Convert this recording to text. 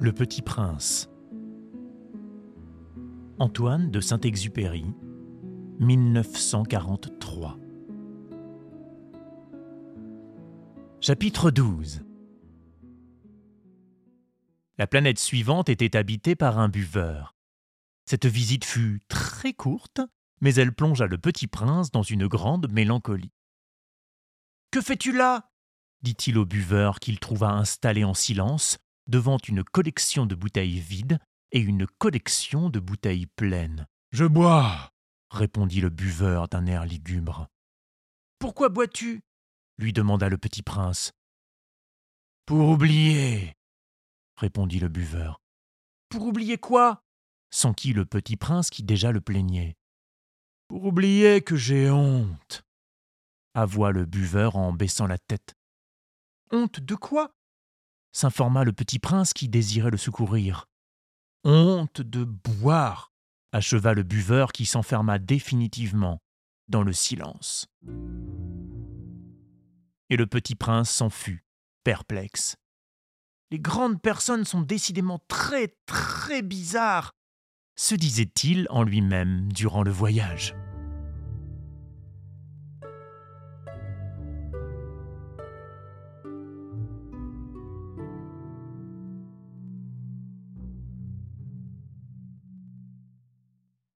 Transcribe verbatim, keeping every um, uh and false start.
Le Petit Prince. Antoine de Saint-Exupéry, mille neuf cent quarante-trois. Chapitre douze. La planète suivante était habitée par un buveur. Cette visite fut très courte, mais elle plongea le Petit Prince dans une grande mélancolie. « Que fais-tu là ?» dit-il au buveur qu'il trouva installé en silence devant une collection de bouteilles vides et une collection de bouteilles pleines. « Je bois !» répondit le buveur d'un air lugubre. « Pourquoi bois-tu » lui demanda le Petit Prince. « Pour oublier !» répondit le buveur. « Pour oublier quoi ?» s'enquit le Petit Prince qui déjà le plaignait. « Pour oublier que j'ai honte !» avoua le buveur en baissant la tête. « Honte de quoi ?» s'informa le Petit Prince qui désirait le secourir. « Honte de boire !» acheva le buveur qui s'enferma définitivement dans le silence. Et le Petit Prince s'en fut, perplexe. « Les grandes personnes sont décidément très, très bizarres !» se disait-il en lui-même durant le voyage.